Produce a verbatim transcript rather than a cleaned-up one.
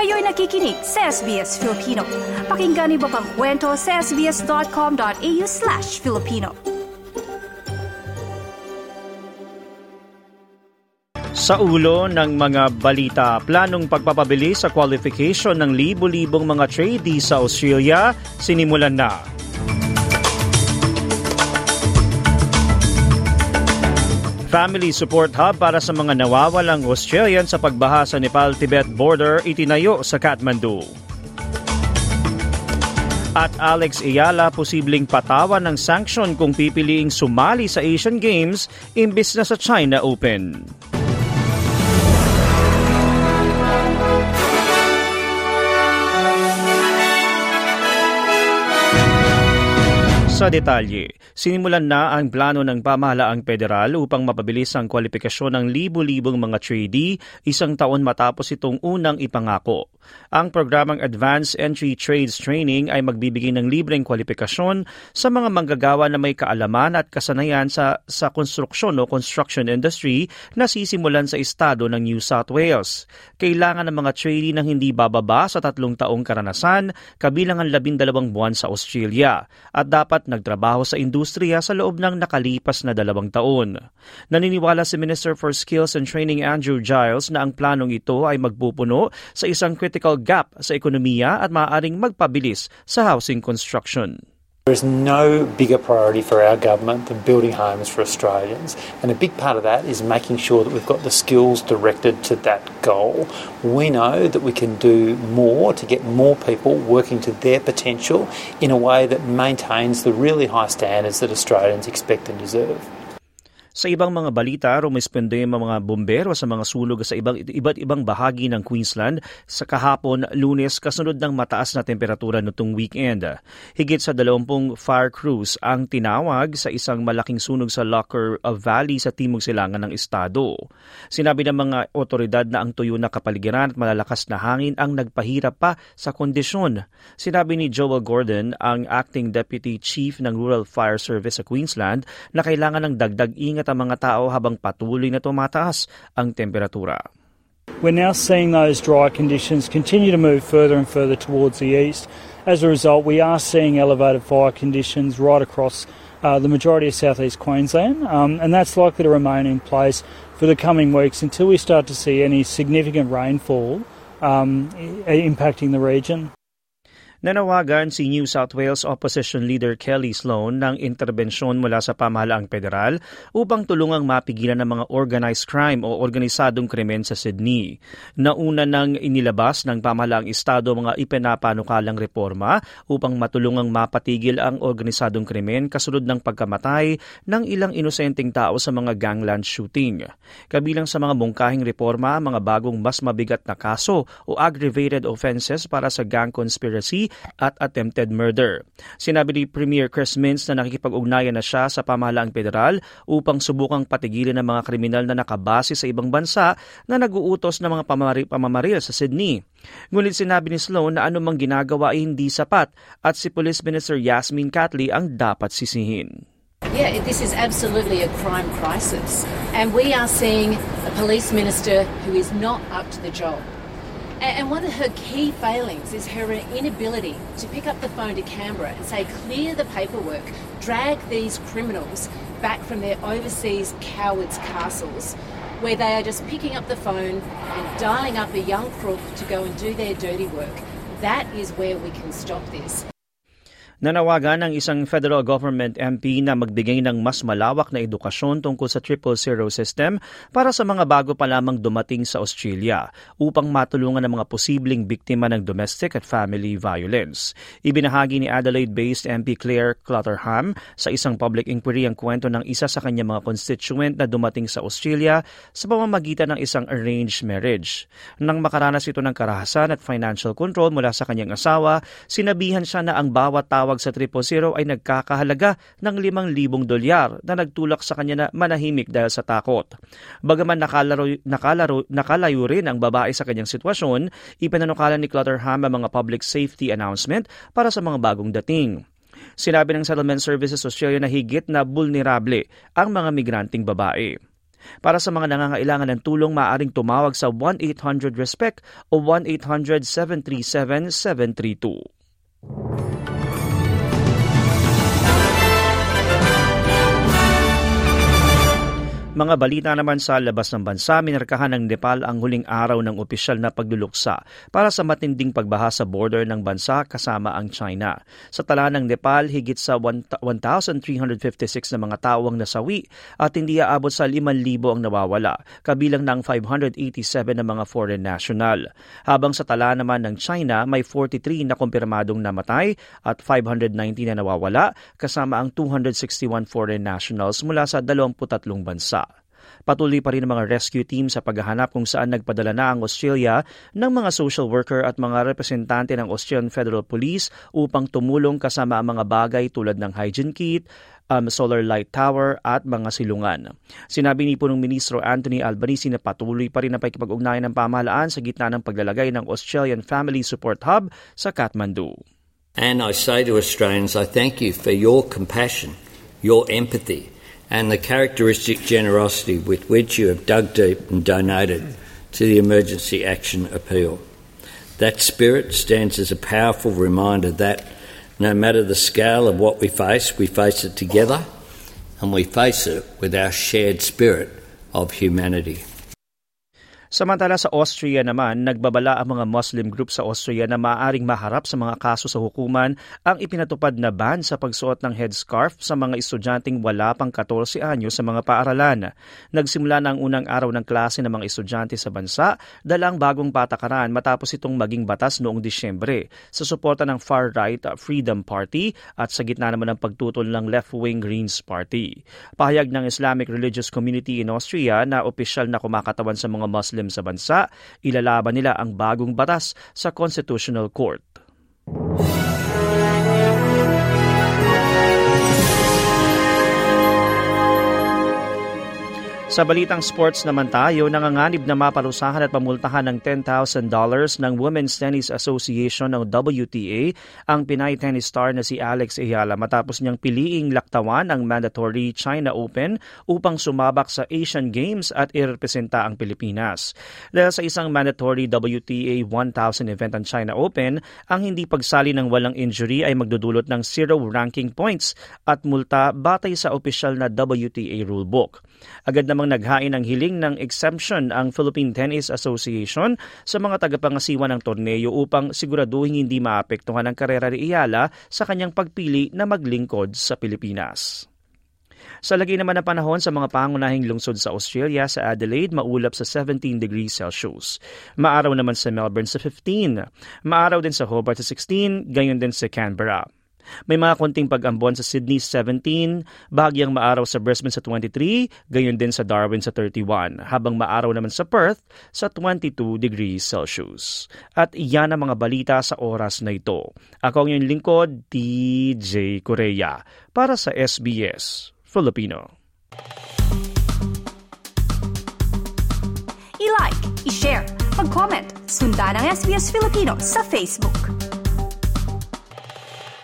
Kayo'y nakikinig sa S B S Filipino. Pakinggan niyo pa ang kwento sa sbs.com.au slash Filipino. Sa ulo ng mga balita, planong pagpapabilis sa qualification ng libo-libong mga tradie sa Australia, sinimulan na. Family Support Hub para sa mga nawawalang Australian sa pagbaha sa Nepal-Tibet border itinayo sa Kathmandu. At Alex Ayala posibleng patawan ng sanction kung pipiliing sumali sa Asian Games imbis na sa China Open. Sa detalye, sinimulan na ang plano ng pamahalaang federal upang mapabilis ang kwalifikasyon ng libo-libong mga tradie isang taon matapos itong unang ipangako. Ang programang Advanced Entry Trades Training ay magbibigay ng libreng kwalifikasyon sa mga manggagawa na may kaalaman at kasanayan sa, sa konstruksyon o construction industry na sisimulan sa estado ng New South Wales. Kailangan ng mga tradie ng hindi bababa sa tatlong taong karanasan, kabilang ang labindalawang buwan sa Australia, at dapat nagtrabaho sa industriya sa loob ng nakalipas na dalawang taon. Naniniwala si Minister for Skills and Training Andrew Giles na ang planong ito ay magpupuno sa isang critical gap sa ekonomiya at maaaring magpabilis sa housing construction. There is no bigger priority for our government than building homes for Australians, and a big part of that is making sure that we've got the skills directed to that goal. We know that we can do more to get more people working to their potential in a way that maintains the really high standards that Australians expect and deserve. Sa ibang mga balita, rumisponde ang mga bombero sa mga sulog sa ibang, iba't ibang bahagi ng Queensland sa kahapon Lunes kasunod ng mataas na temperatura nitong weekend. Higit sa dalawampung fire crews ang tinawag sa isang malaking sunog sa Lockyer Valley sa timog silangan ng estado. Sinabi ng mga otoridad na ang tuyo na kapaligiran at malalakas na hangin ang nagpahirap pa sa kondisyon. Sinabi ni Joel Gordon, ang acting deputy chief ng Rural Fire Service sa Queensland, na kailangan ng dagdag ingat ang mga tao habang patuloy na tumataas ang temperatura. We're now seeing those dry conditions continue to move further and further towards the east. As a result, we are seeing elevated fire conditions right across uh, the majority of southeast Queensland, um, and that's likely to remain in place for the coming weeks until we start to see any significant rainfall um, impacting the region. Nanawagan si New South Wales Opposition Leader Kelly Sloan ng interbensyon mula sa pamahalaang federal upang tulungang mapigilan ng mga organized crime o organisadong krimen sa Sydney. Nauna nang inilabas ng pamahalaang estado mga ipinapanukalang reforma upang matulungang mapatigil ang organisadong krimen kasunod ng pagkamatay ng ilang inosenteng tao sa mga gangland shooting. Kabilang sa mga mungkahing reforma, mga bagong mas mabigat na kaso o aggravated offenses para sa gang conspiracy at attempted murder. Sinabi ni Premier Chris Minns na nakikipag-ugnayan na siya sa pamahalaang federal upang subukang patigilin ng mga kriminal na nakabase sa ibang bansa na nag-uutos ng mga pamamari- pamamaril sa Sydney. Ngunit sinabi ni Sloan na anumang ginagawa ay hindi sapat at si Police Minister Yasmin Catley ang dapat sisihin. Yeah, this is absolutely a crime crisis, and we are seeing a police minister who is not up to the job. And one of her key failings is her inability to pick up the phone to Canberra and say, clear the paperwork, drag these criminals back from their overseas cowards' castles, where they are just picking up the phone and dialing up a young crook to go and do their dirty work. That is where we can stop this. Nanawagan ng isang federal government M P na magbigay ng mas malawak na edukasyon tungkol sa triple zero system para sa mga bago pa lamang dumating sa Australia upang matulungan ang mga posibleng biktima ng domestic at family violence. Ibinahagi ni Adelaide-based M P Claire Clutterham sa isang public inquiry ang kwento ng isa sa kanyang mga constituent na dumating sa Australia sa pamamagitan ng isang arranged marriage. Nang makaranas ito ng karahasan at financial control mula sa kanyang asawa, sinabihan siya na ang bawat tao tawag sa triple zero ay nagkakahalaga ng limang libong dolyar na nagtulak sa kanya na manahimik dahil sa takot. Bagaman nakalaro, nakalaro, nakalayo rin ang babae sa kanyang sitwasyon, ipinanukala ni Clutterham ang mga public safety announcement para sa mga bagong dating. Sinabi ng Settlement Services Australia na higit na vulnerable ang mga migranteng babae. Para sa mga nangangailangan ng tulong, maaaring tumawag sa one eight hundred RESPECT o one eight hundred seven three seven seven three two. Mga balita naman sa labas ng bansa, minarkahan ng Nepal ang huling araw ng opisyal na pagluluksa para sa matinding pagbaha sa border ng bansa kasama ang China. Sa tala ng Nepal, higit sa one thousand three hundred fifty-six na mga tao ang nasawi at hindi aabot sa five thousand ang nawawala, kabilang ng five hundred eighty-seven na mga foreign national. Habang sa tala naman ng China, may forty-three na kumpirmadong namatay at five hundred ninety na nawawala, kasama ang two hundred sixty-one foreign nationals mula sa twenty-three bansa. Patuloy pa rin ang mga rescue team sa paghahanap kung saan nagpadala na ang Australia ng mga social worker at mga representante ng Australian Federal Police upang tumulong kasama ang mga bagay tulad ng hygiene kit, um, solar light tower at mga silungan. Sinabi ni Punong Ministro Anthony Albanese na patuloy pa rin ang pakikipag-ugnayan ng pamahalaan sa gitna ng paglalagay ng Australian Family Support Hub sa Kathmandu. And I say to Australians, I thank you for your compassion, your empathy, and the characteristic generosity with which you have dug deep and donated to the Emergency Action Appeal. That spirit stands as a powerful reminder that no matter the scale of what we face, we face it together and we face it with our shared spirit of humanity. Samantala sa Austria naman, nagbabala ang mga Muslim group sa Austria na maaaring maharap sa mga kaso sa hukuman ang ipinatupad na ban sa pagsuot ng headscarf sa mga estudyanteng wala pang fourteen anyo sa mga paaralan. Nagsimula na ang unang araw ng klase ng mga estudyante sa bansa, dalang bagong patakaran matapos itong maging batas noong Disyembre sa suporta ng far-right Freedom Party at sa gitna naman ng pagtutol ng left-wing Greens Party. Pahayag ng Islamic Religious Community in Austria na opisyal na kumakatawan sa mga Muslim sa bansa, ilalaban nila ang bagong batas sa Constitutional Court. Sa balitang sports naman tayo, nanganganib na maparusahan at pamultahan ng ten thousand dollars ng Women's Tennis Association ng W T A ang Pinay tennis star na si Alex Ayala matapos niyang piliing laktawan ang mandatory China Open upang sumabak sa Asian Games at irepresenta ang Pilipinas. Dahil sa isang mandatory W T A one thousand event ang China Open, ang hindi pagsali ng walang injury ay magdudulot ng zero ranking points at multa batay sa opisyal na W T A rulebook. Agad namang naghain ng hiling ng exemption ang Philippine Tennis Association sa mga tagapangasiwa ng torneo upang siguraduhin hindi maapektuhan ang karera ni Ayala sa kanyang pagpili na maglingkod sa Pilipinas. Sa lagay naman ng panahon sa mga pangunahing lungsod sa Australia, sa Adelaide, maulap sa seventeen degrees Celsius. Maaraw naman sa Melbourne sa fifteen. Maaraw din sa Hobart sa sixteen, gayon din sa Canberra. May mga konting pag-ambon sa Sydney seventeen, bahagyang maaraw sa Brisbane sa twenty-three, gayon din sa Darwin sa thirty-one, habang maaraw naman sa Perth sa twenty-two degrees Celsius. At iyan ang mga balita sa oras na ito. Ako ang iyong lingkod, T J Correa, para sa S B S Filipino. I-like, i-share, mag-comment, sundan ang S B S Filipino sa Facebook.